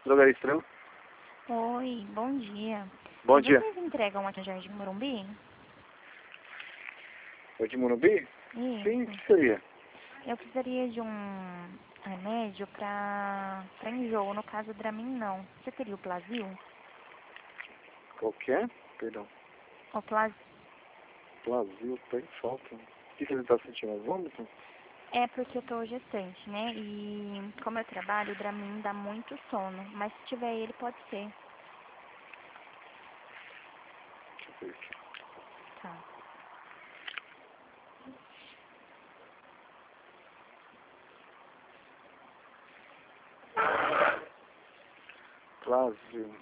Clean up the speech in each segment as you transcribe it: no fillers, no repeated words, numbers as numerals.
Drogaria Estrela. Oi, bom dia. Bom dia. Vocês entregam aqui no Jardim Morumbi? É de Morumbi? Isso. Sim, o que seria? Eu precisaria de um remédio pra enjoo, no caso Dramin não. Você teria o Plasil? Qual que é? Perdão. O Plasil. Brasil, tá em falta. O que ele tá sentindo? Vômito? É porque eu tô gestante, né? E como eu trabalho, o Dramin dá muito sono. Mas se tiver ele, pode ser. Deixa eu ver aqui. Tá. Brasil.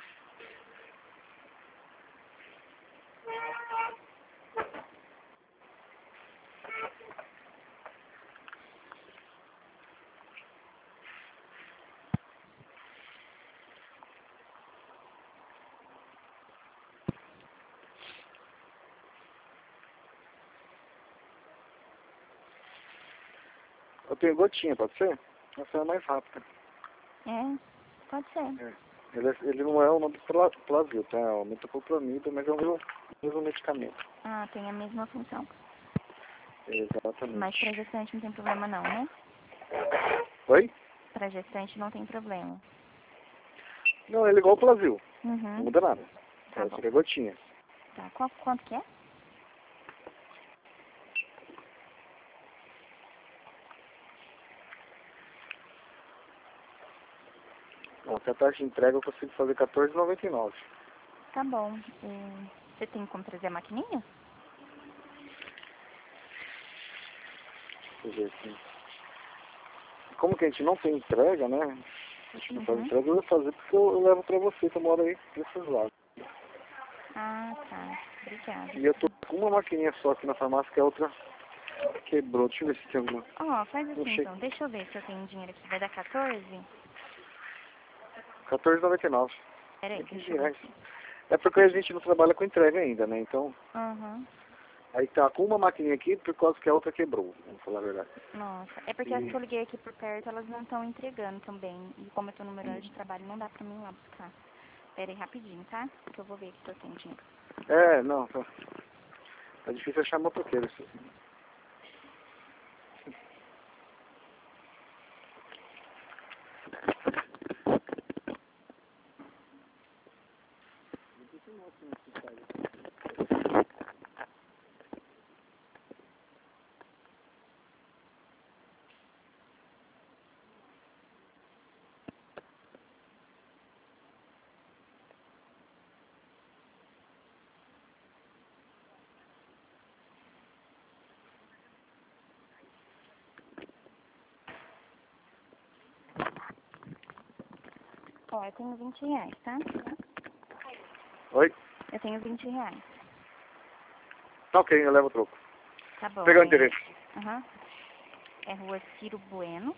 Eu tenho gotinha, pode ser? Essa é mais rápida. É, pode ser. É. Ele não é o nome do Plasil, tá? É o metoclopramida, mas é o mesmo medicamento. Ah, tem a mesma função. Exatamente. Mas pra gestante não tem problema não, né? Oi? Pra gestante não tem problema. Não, ele é igual o Plasil. Não Uhum. muda nada. Tá Essa bom. aqui é gotinha. Tá. Quanto que é? Ó, se a taxa de entrega eu consigo fazer R$14,99. Tá bom. Você tem como trazer a maquininha? Deixa eu ver aqui. Como que a gente não tem entrega, né? A gente não faz Uhum. entrega, eu vou fazer porque eu levo pra você, que eu moro aí desses lados. Ah, tá. Obrigada. E eu tô com uma maquininha só aqui na farmácia, que a outra quebrou. Deixa eu ver se tem alguma. Ó, faz Não assim sei. então. Deixa eu ver se eu tenho dinheiro aqui. Vai dar 14? R$14,99. Peraí, É deixa eu ver R$15. aqui. É porque a gente não trabalha com entrega ainda, né? Então, Uhum. aí tá com uma maquininha aqui por causa que a outra quebrou, vamos falar a verdade. Nossa. É porque as que E, eu liguei aqui por perto, elas não estão entregando também. E como eu tô no meu horário de trabalho, não dá pra mim ir lá buscar. Peraí, rapidinho, tá? Que eu vou ver aqui se eu tenho dinheiro. não, tá difícil achar motoqueiro isso. Ó, eu tenho R$20, tá? Oi? Eu tenho R$20. Tá ok, eu levo o troco. Tá bom. Vou pegar o endereço. Aham. É Rua Ciro Bueno.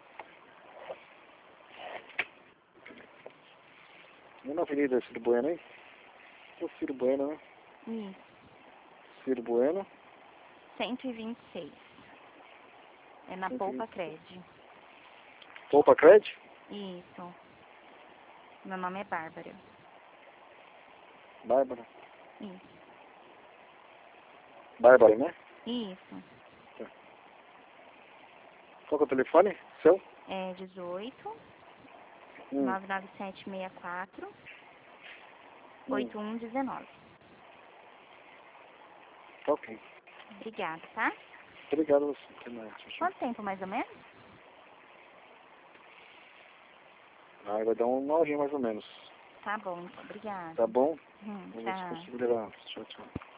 E na Avenida Ciro Bueno, hein? O Ciro Bueno, né? Isso. Ciro Bueno. 126. É na 120. Polpa Cred. Poupa Cred? Isso. Meu nome é Bárbara. Bárbara. Isso. Bárbara, né? Isso. Qual que é o telefone? Seu? É 18 Hum. 99764 Hum. 8119. Tá ok. Obrigada, tá? Obrigado a você. Até mais. Tchau, tchau. Quanto tempo mais ou menos? Vai dar uma horinha mais ou menos. Tá bom, então. Obrigada. Tá bom? Tchau. Vamos considerar. Tchau, tchau.